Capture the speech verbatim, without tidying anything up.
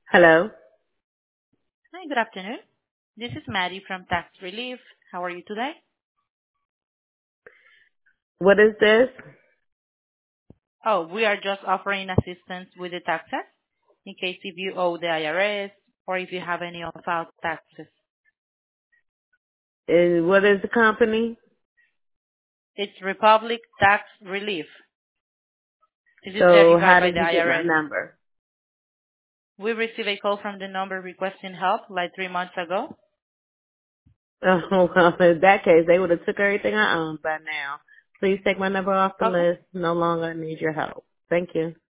Hello. Hi, good afternoon. This is Maddie from Tax Relief. How are you today? What is this? Oh, we are just offering assistance with the taxes in case if you owe the I R S or if you have any unfiled taxes. Is what is the company? It's Republic Tax Relief. This is So verified how by did the you get my I R S. number? We received a call from the number requesting help like three months ago. Oh, well, in that case, they would have took everything I owned by now. Please take my number off the Okay. list. No longer need your help. Thank you.